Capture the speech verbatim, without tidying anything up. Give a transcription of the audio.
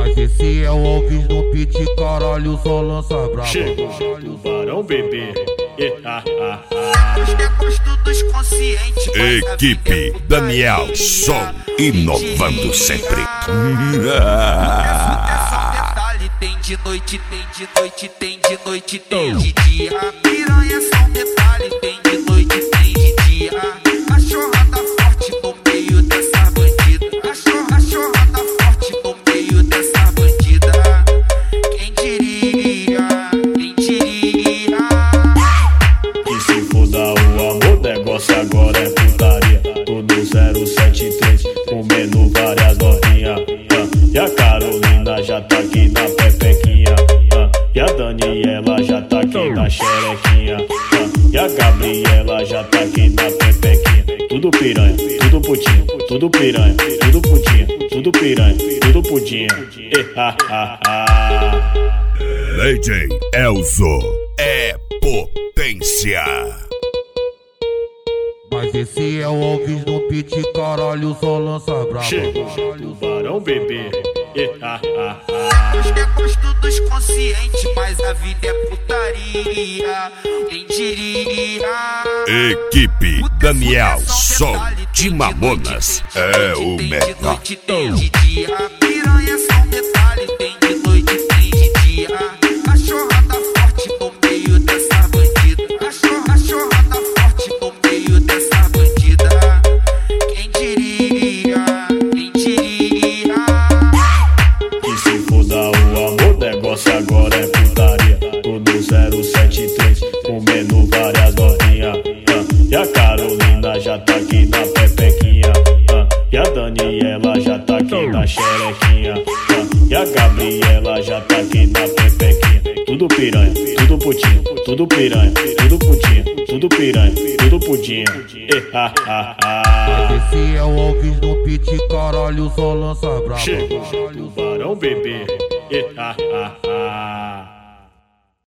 Mas esse é o Alves no pit, caralho, só lança braba. Chegou o Barão Bebê. Os decostos dos conscientes. Equipe Daniel Som, inovando sempre. Tem de noite, tem de noite, tem de noite, tem de dia. Piranha é só um detalhe, tem de noite, tem de dia. Cachorrada forte no meio dessa bandida. Cachorra, cachorrada forte no meio dessa bandida. Quem diria, quem diria? Que se foda o amor, negócio agora é putaria. Tô no zero sete três, comendo várias novinhas. E a Carolina já tá aqui na pepequinha. E a Daniela já tá aqui na xerequinha. E a Gabriela já tá aqui na pepequinha. Tudo piranha, tudo putinha, tudo piranha, tudo putinha, tudo piranha, tudo putinha. Lady Elzo é potência. Mas esse é o Alves no pit, caralho, só lança braba. Chegou o Barão Bebê. Os decostos dos conscientes, mas a vida é putaria. Quem diria? Equipe Daniel Som de Mamonas é o melhor. Tem de dia, piranha é só um detalhe. Tem de noite, tem de dia. Cachorrada forte no meio dessa bandida. Cachorra, cachorrada forte no meio dessa bandida. Quem diria? Quem diria? Que se foda o amor, negócio agora é putaria. Tô no zero sete três, comendo várias novinhas. E a Carolina já tá aqui na pepequinha. E a Daniela já tá aqui na xerequinha. E a Gabriela já tá aqui na pepequinha. Tudo piranha, tudo putinha, tudo piranha, tudo putinha, tudo piranha, tudo putinha. Mas esse é o Alves no pit, caralho, só lança braba. Chegou o Barão Bebê.